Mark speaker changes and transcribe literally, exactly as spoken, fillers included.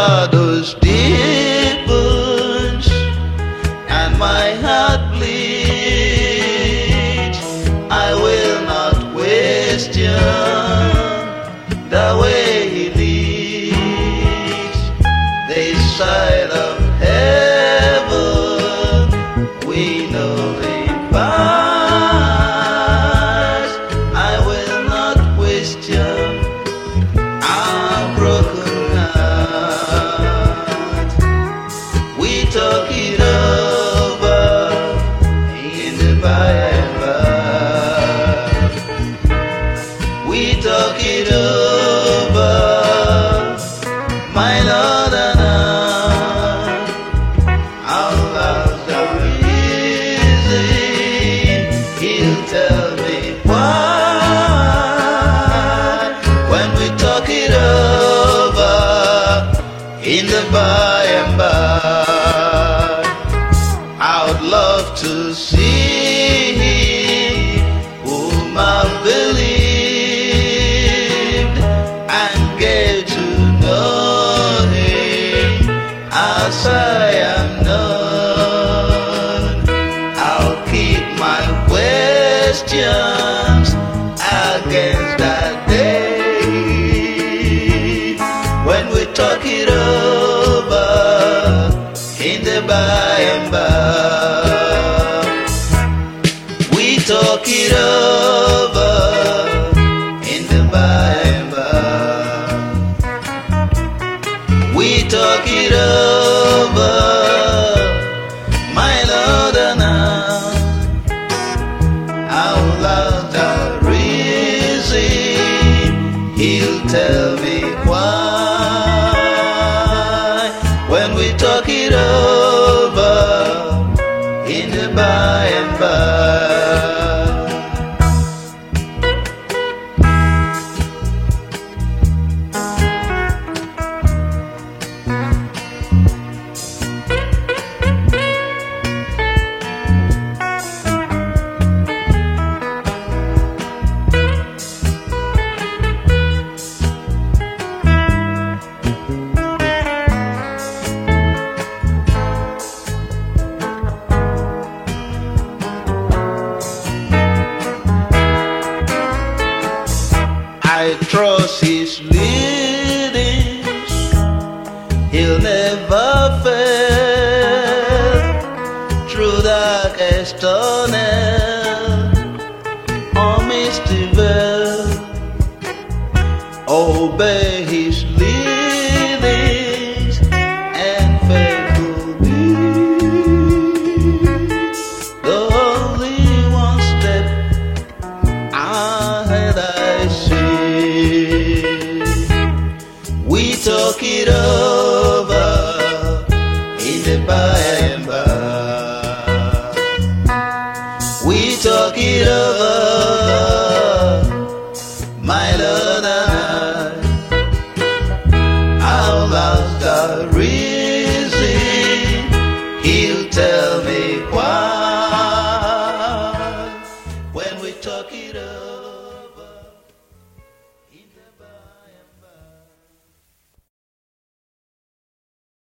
Speaker 1: shadows deepens and my heart bleeds, I will not question the way He leads. This side of heaven we know He pass. I will not question our broken heart. We talk it over in the by and by. We talk it over, my Lord and I. Our lives are easy. He'll tell me why when we talk it over in the by and by. I would love to see whom I believed and get to know Him as I am known. I'll keep my questions against that day when we talk it over in the by and by. We talk it over in the by and by. We talk it over, my Lord and I. Our lives are easy. He'll tell me why when we talk it over in the by and by. I trust His leadings, He'll never fail. Through darkest tunnel or misty veil, obey His leadings and faithful be. Though only one step ahead I see. We talk it over